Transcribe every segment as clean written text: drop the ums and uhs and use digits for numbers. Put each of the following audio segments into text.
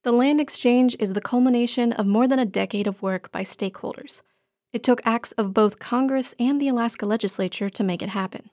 The land exchange is the culmination of more than a decade of work by stakeholders. It took acts of both Congress and the Alaska legislature to make it happen.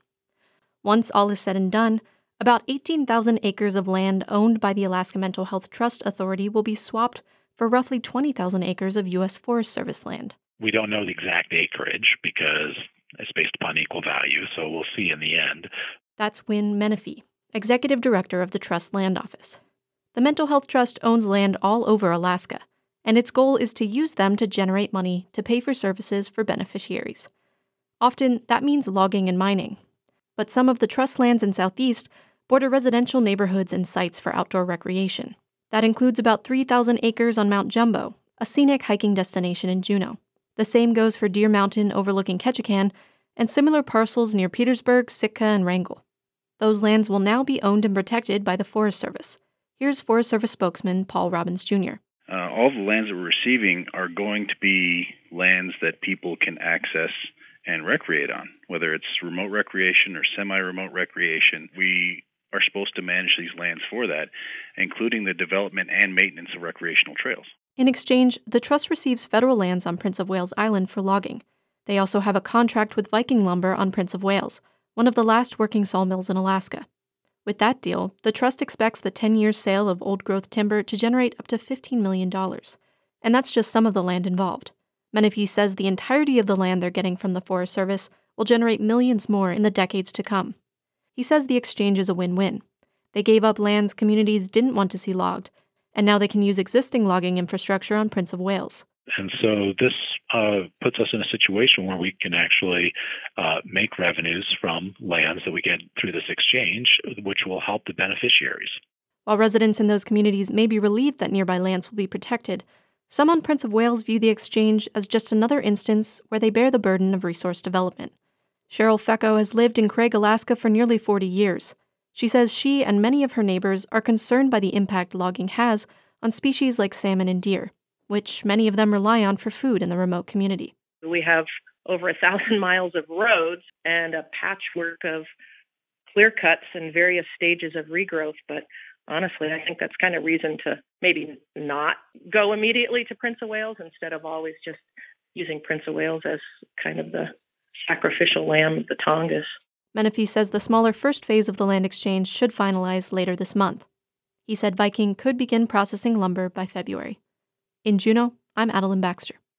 Once all is said and done, about 18,000 acres of land owned by the Alaska Mental Health Trust Authority will be swapped for roughly 20,000 acres of U.S. Forest Service land. We don't know the exact acreage because it's based upon equal value, so we'll see in the end. That's Wynn Menefee, Executive Director of the Trust Land Office. The Mental Health Trust owns land all over Alaska, and its goal is to use them to generate money to pay for services for beneficiaries. Often, that means logging and mining. But some of the trust lands in Southeast border residential neighborhoods and sites for outdoor recreation. That includes about 3,000 acres on Mount Jumbo, a scenic hiking destination in Juneau. The same goes for Deer Mountain overlooking Ketchikan, and similar parcels near Petersburg, Sitka, and Wrangell. Those lands will now be owned and protected by the Forest Service. Here's Forest Service spokesman Paul Robbins Jr. All the lands that we're receiving are going to be lands that people can access and recreate on, whether it's remote recreation or semi-remote recreation. We are supposed to manage these lands for that, including the development and maintenance of recreational trails. In exchange, the Trust receives federal lands on Prince of Wales Island for logging. They also have a contract with Viking Lumber on Prince of Wales, one of the last working sawmills in Alaska. With that deal, the Trust expects the 10-year sale of old-growth timber to generate up to $15 million. And that's just some of the land involved. Menefee says the entirety of the land they're getting from the Forest Service will generate millions more in the decades to come. He says the exchange is a win-win. They gave up lands communities didn't want to see logged, and now they can use existing logging infrastructure on Prince of Wales. And so this puts us in a situation where we can actually make revenues from lands that we get through this exchange, which will help the beneficiaries. While residents in those communities may be relieved that nearby lands will be protected, some on Prince of Wales view the exchange as just another instance where they bear the burden of resource development. Cheryl Fecko has lived in Craig, Alaska for nearly 40 years. She says she and many of her neighbors are concerned by the impact logging has on species like salmon and deer, which many of them rely on for food in the remote community. We have over 1,000 miles of roads and a patchwork of clear cuts in various stages of regrowth. But honestly, I think that's kind of reason to maybe not go immediately to Prince of Wales instead of always just using Prince of Wales as kind of the sacrificial lamb of the Tongass. Menefee says the smaller first phase of the land exchange should finalize later this month. He said Viking could begin processing lumber by February. In Juneau, I'm Adeline Baxter.